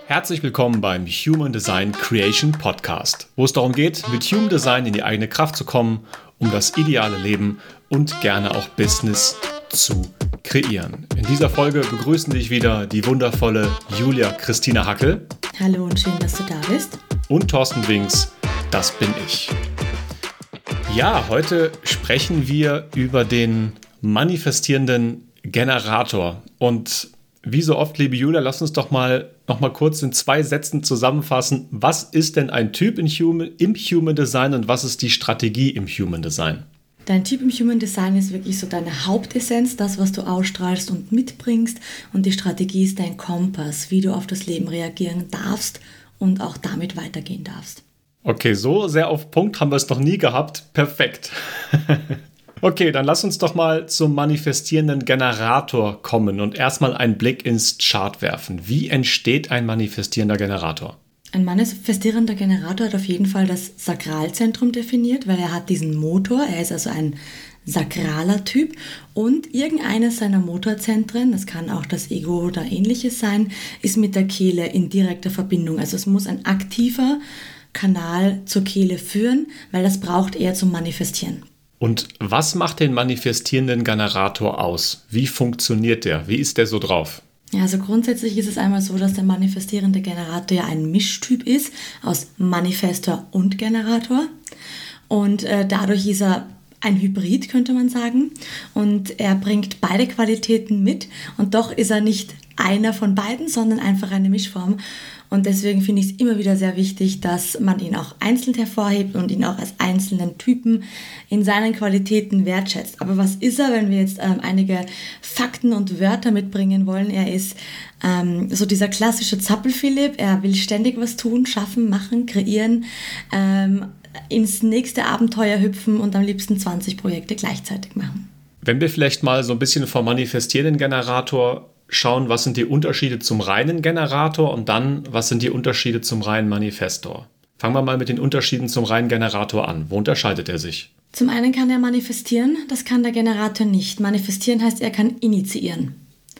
Herzlich willkommen beim Human Design Creation Podcast, wo es darum geht, mit Human Design in die eigene Kraft zu kommen, um das ideale Leben und gerne auch Business zu kreieren. In dieser Folge begrüßen dich wieder die wundervolle Julia Christina Hackel. Hallo und schön, dass du da bist. Und Thorsten Winks, das bin ich. Ja, heute sprechen wir über den manifestierenden Generator. Und wie so oft, liebe Julia, lass uns doch noch mal kurz in 2 Sätzen zusammenfassen. Was ist denn ein Typ im Human Design und was ist die Strategie im Human Design? Dein Typ im Human Design ist wirklich so deine Hauptessenz, das, was du ausstrahlst und mitbringst. Und die Strategie ist dein Kompass, wie du auf das Leben reagieren darfst und auch damit weitergehen darfst. Okay, so sehr auf Punkt haben wir es noch nie gehabt. Perfekt. Okay, dann lass uns doch mal zum manifestierenden Generator kommen und erstmal einen Blick ins Chart werfen. Wie entsteht ein manifestierender Generator? Ein manifestierender Generator hat auf jeden Fall das Sakralzentrum definiert, weil er hat diesen Motor, er ist also ein sakraler Typ und irgendeines seiner Motorzentren, das kann auch das Ego oder ähnliches sein, ist mit der Kehle in direkter Verbindung. Also es muss ein aktiver Kanal zur Kehle führen, weil das braucht er zum Manifestieren. Und was macht den manifestierenden Generator aus? Wie funktioniert der? Wie ist der so drauf? Ja, also grundsätzlich ist es einmal so, dass der manifestierende Generator ja ein Mischtyp ist aus Manifestor und Generator. Und dadurch ist er ein Hybrid, könnte man sagen. Und er bringt beide Qualitäten mit. Und doch ist er nicht einer von beiden, sondern einfach eine Mischform. Und deswegen finde ich es immer wieder sehr wichtig, dass man ihn auch einzeln hervorhebt und ihn auch als einzelnen Typen in seinen Qualitäten wertschätzt. Aber was ist er, wenn wir jetzt einige Fakten und Wörter mitbringen wollen? Er ist so dieser klassische Zappel-Philipp. Er will ständig was tun, schaffen, machen, kreieren, ins nächste Abenteuer hüpfen und am liebsten 20 Projekte gleichzeitig machen. Wenn wir vielleicht mal so ein bisschen vom manifestierenden Generator schauen, was sind die Unterschiede zum reinen Generator und dann, was sind die Unterschiede zum reinen Manifestor. Fangen wir mal mit den Unterschieden zum reinen Generator an. Wo unterscheidet er sich? Zum einen kann er manifestieren, das kann der Generator nicht. Manifestieren heißt, er kann initiieren.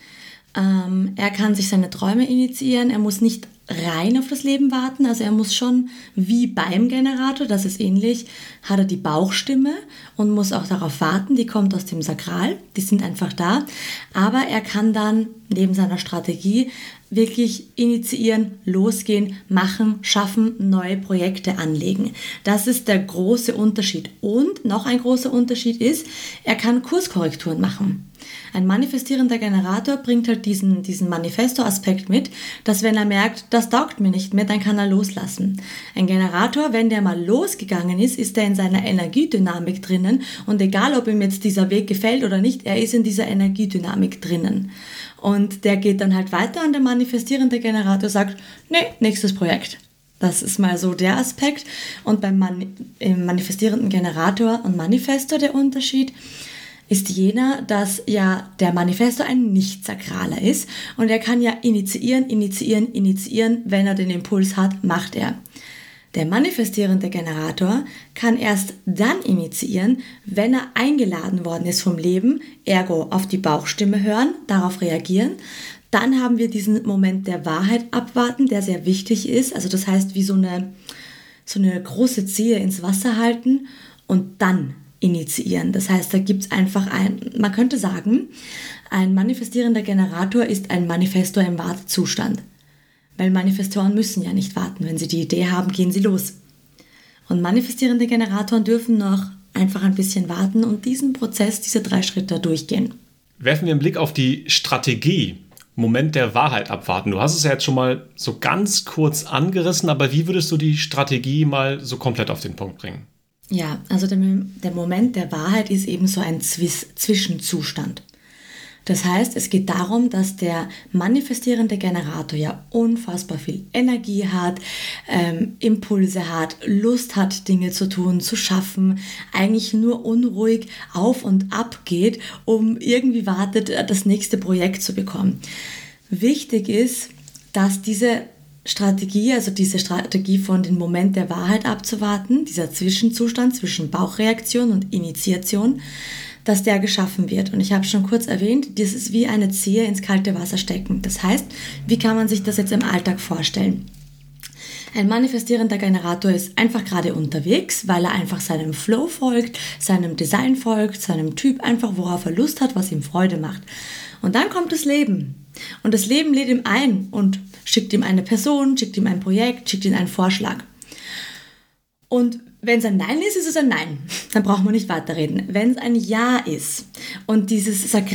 Er kann sich seine Träume initiieren, er muss nicht rein auf das Leben warten, also er muss schon wie beim Generator, das ist ähnlich, hat er die Bauchstimme und muss auch darauf warten, die kommt aus dem Sakral, die sind einfach da, aber er kann dann neben seiner Strategie wirklich initiieren, losgehen, machen, schaffen, neue Projekte anlegen. Das ist der große Unterschied. Und noch ein großer Unterschied ist, er kann Kurskorrekturen machen. Ein manifestierender Generator bringt halt diesen Manifesto-Aspekt mit, dass wenn er merkt, das taugt mir nicht mehr, dann kann er loslassen. Ein Generator, wenn der mal losgegangen ist er in seiner Energiedynamik drinnen und egal, ob ihm jetzt dieser Weg gefällt oder nicht, er ist in dieser Energiedynamik drinnen. Und der geht dann halt weiter und der manifestierende Generator sagt, nee, nächstes Projekt. Das ist mal so der Aspekt. Und beim manifestierenden Generator und Manifestor der Unterschied ist jener, dass ja der Manifestor ein Nicht-Sakraler ist und er kann ja initiieren, wenn er den Impuls hat, macht er. Der manifestierende Generator kann erst dann initiieren, wenn er eingeladen worden ist vom Leben, ergo auf die Bauchstimme hören, darauf reagieren. Dann haben wir diesen Moment der Wahrheit abwarten, der sehr wichtig ist. Also das heißt, wie so eine große Zehe ins Wasser halten und dann initiieren. Das heißt, da gibt es einfach man könnte sagen, ein manifestierender Generator ist ein Manifestor im Wartezustand. Weil Manifestoren müssen ja nicht warten. Wenn sie die Idee haben, gehen sie los. Und manifestierende Generatoren dürfen noch einfach ein bisschen warten und diesen Prozess, diese 3 Schritte durchgehen. Werfen wir einen Blick auf die Strategie. Moment der Wahrheit abwarten. Du hast es ja jetzt schon mal so ganz kurz angerissen, aber wie würdest du die Strategie mal so komplett auf den Punkt bringen? Ja, also der Moment der Wahrheit ist eben so ein Zwischenzustand. Das heißt, es geht darum, dass der manifestierende Generator ja unfassbar viel Energie hat, Impulse hat, Lust hat, Dinge zu tun, zu schaffen, eigentlich nur unruhig auf und ab geht, um irgendwie wartet, das nächste Projekt zu bekommen. Wichtig ist, dass diese Strategie, also diese Strategie von dem Moment der Wahrheit abzuwarten, dieser Zwischenzustand zwischen Bauchreaktion und Initiation, dass der geschaffen wird. Und ich habe schon kurz erwähnt, das ist wie eine Zehe ins kalte Wasser stecken. Das heißt, wie kann man sich das jetzt im Alltag vorstellen? Ein manifestierender Generator ist einfach gerade unterwegs, weil er einfach seinem Flow folgt, seinem Design folgt, seinem Typ einfach, worauf er Lust hat, was ihm Freude macht. Und dann kommt das Leben. Und das Leben lädt ihm ein und schickt ihm eine Person, schickt ihm ein Projekt, schickt ihm einen Vorschlag. Und wenn es ein Nein ist, ist es ein Nein. Dann braucht man nicht weiterreden. Wenn es ein Ja ist und diese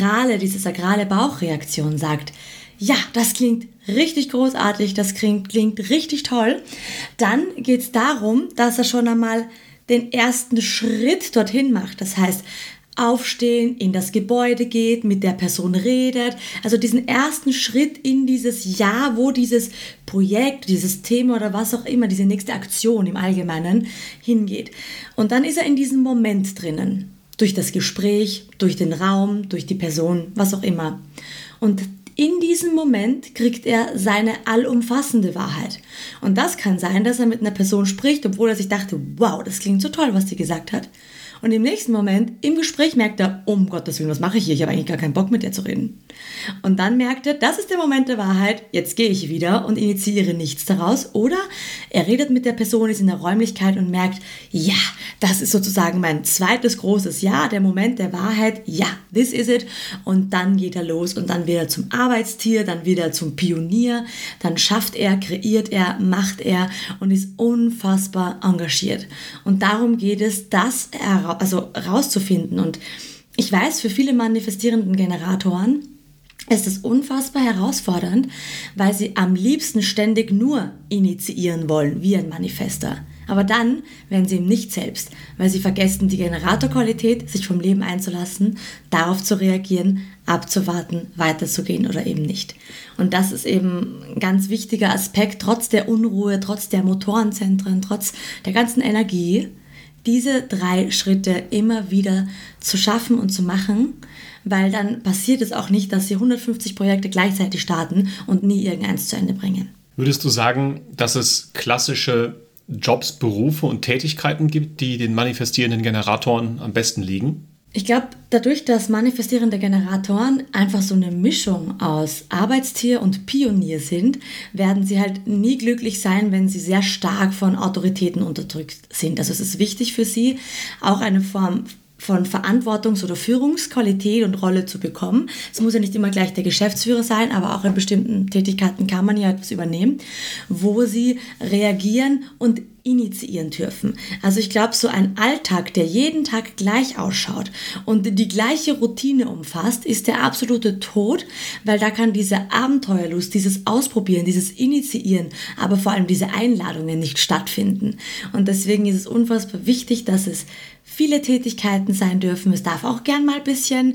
sakrale Bauchreaktion sagt, ja, das klingt richtig großartig, das klingt richtig toll, dann geht es darum, dass er schon einmal den ersten Schritt dorthin macht. Das heißt, aufstehen, in das Gebäude geht, mit der Person redet. Also diesen ersten Schritt in dieses Ja, wo dieses Projekt, dieses Thema oder was auch immer, diese nächste Aktion im Allgemeinen hingeht. Und dann ist er in diesem Moment drinnen. Durch das Gespräch, durch den Raum, durch die Person, was auch immer. Und in diesem Moment kriegt er seine allumfassende Wahrheit. Und das kann sein, dass er mit einer Person spricht, obwohl er sich dachte, wow, das klingt so toll, was die gesagt hat. Und im nächsten Moment, im Gespräch, merkt er, um Gottes Willen, was mache ich hier? Ich habe eigentlich gar keinen Bock, mit der zu reden. Und dann merkt er, das ist der Moment der Wahrheit, jetzt gehe ich wieder und initiiere nichts daraus. Oder er redet mit der Person, ist in der Räumlichkeit und merkt, ja, das ist sozusagen mein zweites großes Ja, der Moment der Wahrheit, ja, this is it. Und dann geht er los und dann wird er zum Arbeitstier, dann wird er zum Pionier, dann schafft er, kreiert er, macht er und ist unfassbar engagiert. Und darum geht es, das rauszufinden. Und ich weiß, für viele manifestierenden Generatoren ist es unfassbar herausfordernd, weil sie am liebsten ständig nur initiieren wollen, wie ein Manifester. Aber dann werden sie ihm nicht selbst, weil sie vergessen, die Generatorqualität, sich vom Leben einzulassen, darauf zu reagieren, abzuwarten, weiterzugehen oder eben nicht. Und das ist eben ein ganz wichtiger Aspekt, trotz der Unruhe, trotz der Motorenzentren, trotz der ganzen Energie, diese 3 Schritte immer wieder zu schaffen und zu machen, weil dann passiert es auch nicht, dass sie 150 Projekte gleichzeitig starten und nie irgendeins zu Ende bringen. Würdest du sagen, dass es klassische Jobs, Berufe und Tätigkeiten gibt, die den manifestierenden Generatoren am besten liegen? Ich glaube, dadurch, dass manifestierende Generatoren einfach so eine Mischung aus Arbeitstier und Pionier sind, werden sie halt nie glücklich sein, wenn sie sehr stark von Autoritäten unterdrückt sind. Also es ist wichtig für sie, auch eine Form von Verantwortungs- oder Führungsqualität und Rolle zu bekommen. Es muss ja nicht immer gleich der Geschäftsführer sein, aber auch in bestimmten Tätigkeiten kann man ja etwas übernehmen, wo sie reagieren und initiieren dürfen. Also ich glaube, so ein Alltag, der jeden Tag gleich ausschaut und die gleiche Routine umfasst, ist der absolute Tod, weil da kann diese Abenteuerlust, dieses Ausprobieren, dieses Initiieren, aber vor allem diese Einladungen nicht stattfinden. Und deswegen ist es unfassbar wichtig, dass es viele Tätigkeiten sein dürfen. Es darf auch gern mal ein bisschen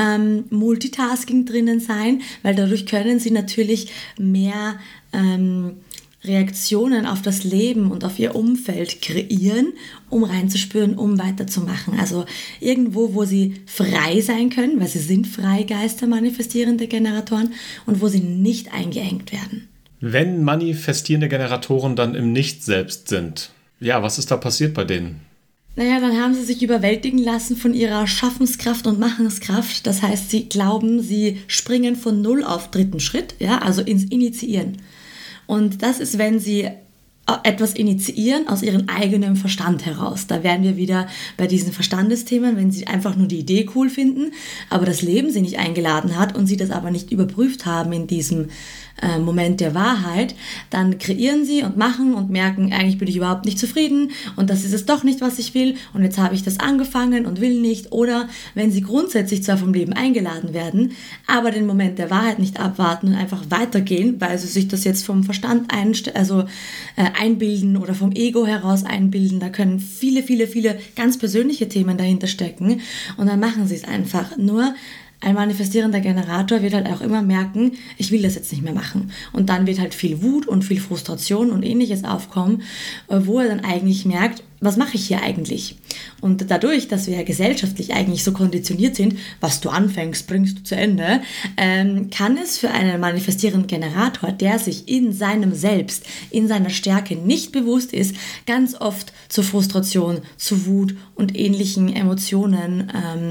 Multitasking drinnen sein, weil dadurch können sie natürlich mehr Reaktionen auf das Leben und auf ihr Umfeld kreieren, um reinzuspüren, um weiterzumachen. Also irgendwo, wo sie frei sein können, weil sie sind Freigeister, manifestierende Generatoren, und wo sie nicht eingeengt werden. Wenn manifestierende Generatoren dann im Nicht-Selbst sind, ja, was ist da passiert bei denen? Naja, dann haben sie sich überwältigen lassen von ihrer Schaffenskraft und Machenskraft. Das heißt, sie glauben, sie springen von 0 auf 3. Schritt, ja, also ins Initiieren. Und das ist, wenn sie etwas initiieren aus ihrem eigenen Verstand heraus. Da wären wir wieder bei diesen Verstandesthemen, wenn sie einfach nur die Idee cool finden, aber das Leben sie nicht eingeladen hat und sie das aber nicht überprüft haben in diesem Moment der Wahrheit, dann kreieren sie und machen und merken, eigentlich bin ich überhaupt nicht zufrieden und das ist es doch nicht, was ich will und jetzt habe ich das angefangen und will nicht. Oder wenn sie grundsätzlich zwar vom Leben eingeladen werden, aber den Moment der Wahrheit nicht abwarten und einfach weitergehen, weil sie sich das jetzt vom Verstand einbilden oder vom Ego heraus einbilden. Da können viele ganz persönliche Themen dahinter stecken und dann machen sie es einfach. Nur ein manifestierender Generator wird halt auch immer merken, ich will das jetzt nicht mehr machen. Und dann wird halt viel Wut und viel Frustration und Ähnliches aufkommen, wo er dann eigentlich merkt, was mache ich hier eigentlich? Und dadurch, dass wir ja gesellschaftlich eigentlich so konditioniert sind, was du anfängst, bringst du zu Ende, kann es für einen manifestierenden Generator, der sich in seinem Selbst, in seiner Stärke nicht bewusst ist, ganz oft zu Frustration, zu Wut und ähnlichen Emotionen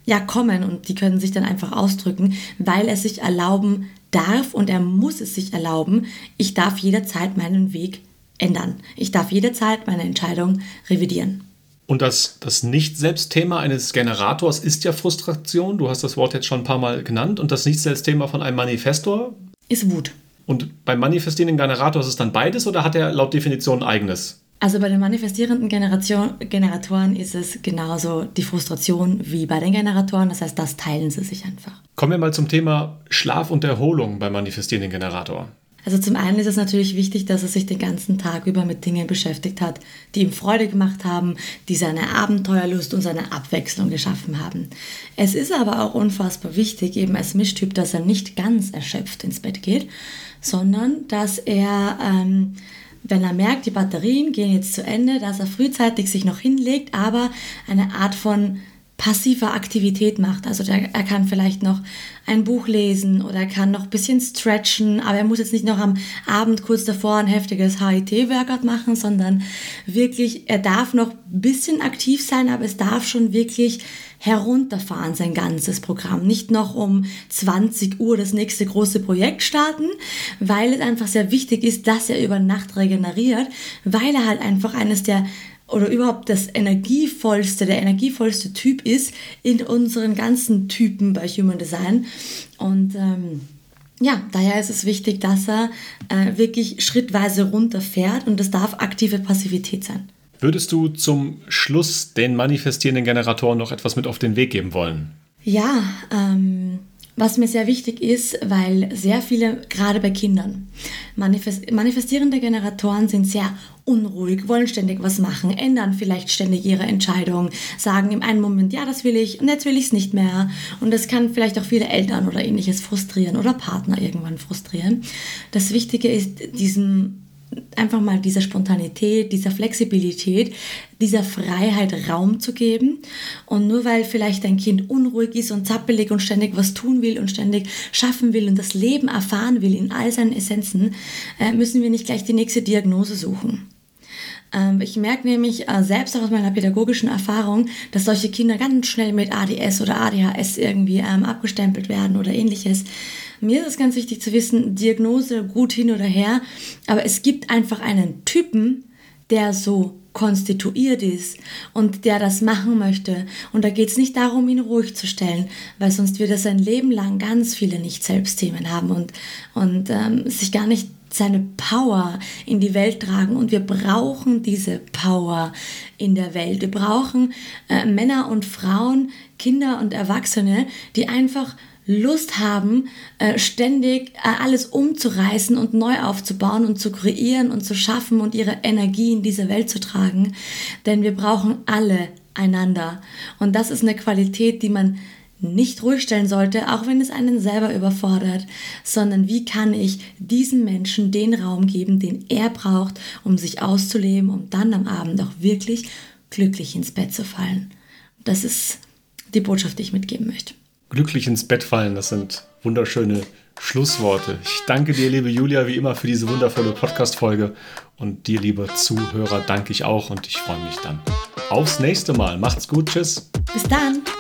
kommen und die können sich dann einfach ausdrücken, weil er sich erlauben darf und er muss es sich erlauben, ich darf jederzeit meinen Weg ändern. Ich darf jederzeit meine Entscheidung revidieren. Und das Nicht-Selbst-Thema eines Generators ist ja Frustration. Du hast das Wort jetzt schon ein paar Mal genannt. Und das Nicht-Selbst-Thema von einem Manifestor? Ist Wut. Und beim manifestierenden Generator ist es dann beides oder hat er laut Definition ein eigenes? Also bei den manifestierenden Generatoren ist es genauso die Frustration wie bei den Generatoren. Das heißt, das teilen sie sich einfach. Kommen wir mal zum Thema Schlaf und Erholung beim manifestierenden Generator. Also zum einen ist es natürlich wichtig, dass er sich den ganzen Tag über mit Dingen beschäftigt hat, die ihm Freude gemacht haben, die seine Abenteuerlust und seine Abwechslung geschaffen haben. Es ist aber auch unfassbar wichtig, eben als Mischtyp, dass er nicht ganz erschöpft ins Bett geht, sondern dass er, wenn er merkt, die Batterien gehen jetzt zu Ende, dass er frühzeitig sich noch hinlegt, aber eine Art von passiver Aktivität macht. Also er kann vielleicht noch ein Buch lesen oder er kann noch ein bisschen stretchen, aber er muss jetzt nicht noch am Abend kurz davor ein heftiges HIIT-Workout machen, sondern wirklich, er darf noch ein bisschen aktiv sein, aber es darf schon wirklich herunterfahren, sein ganzes Programm. Nicht noch um 20 Uhr das nächste große Projekt starten, weil es einfach sehr wichtig ist, dass er über Nacht regeneriert, weil er halt einfach oder überhaupt der energievollste Typ ist in unseren ganzen Typen bei Human Design. Und daher ist es wichtig, dass er wirklich schrittweise runterfährt und das darf aktive Passivität sein. Würdest du zum Schluss den manifestierenden Generatoren noch etwas mit auf den Weg geben wollen? Ja, was mir sehr wichtig ist, weil sehr viele, gerade bei Kindern, manifestierende Generatoren sind sehr unruhig, wollen ständig was machen, ändern vielleicht ständig ihre Entscheidung, sagen im einen Moment, ja, das will ich und jetzt will ich es nicht mehr. Und das kann vielleicht auch viele Eltern oder Ähnliches frustrieren oder Partner irgendwann frustrieren. Das Wichtige ist, einfach mal dieser Spontanität, dieser Flexibilität, dieser Freiheit Raum zu geben. Und nur weil vielleicht ein Kind unruhig ist und zappelig und ständig was tun will und ständig schaffen will und das Leben erfahren will in all seinen Essenzen, müssen wir nicht gleich die nächste Diagnose suchen. Ich merke nämlich selbst auch aus meiner pädagogischen Erfahrung, dass solche Kinder ganz schnell mit ADS oder ADHS irgendwie abgestempelt werden oder Ähnliches. Mir ist es ganz wichtig zu wissen, Diagnose gut hin oder her, aber es gibt einfach einen Typen, der so konstituiert ist und der das machen möchte. Und da geht es nicht darum, ihn ruhig zu stellen, weil sonst wird er sein Leben lang ganz viele Nicht-Selbst-Themen haben und sich gar nicht seine Power in die Welt tragen. Und wir brauchen diese Power in der Welt. Wir brauchen Männer und Frauen, Kinder und Erwachsene, die einfach Lust haben, ständig alles umzureißen und neu aufzubauen und zu kreieren und zu schaffen und ihre Energie in diese Welt zu tragen. Denn wir brauchen alle einander. Und das ist eine Qualität, die man nicht ruhig stellen sollte, auch wenn es einen selber überfordert, sondern wie kann ich diesem Menschen den Raum geben, den er braucht, um sich auszuleben, um dann am Abend auch wirklich glücklich ins Bett zu fallen. Das ist die Botschaft, die ich mitgeben möchte. Glücklich ins Bett fallen, das sind wunderschöne Schlussworte. Ich danke dir, liebe Julia, wie immer für diese wundervolle Podcast-Folge. Und dir, liebe Zuhörer, danke ich auch und ich freue mich dann aufs nächste Mal. Macht's gut, tschüss. Bis dann.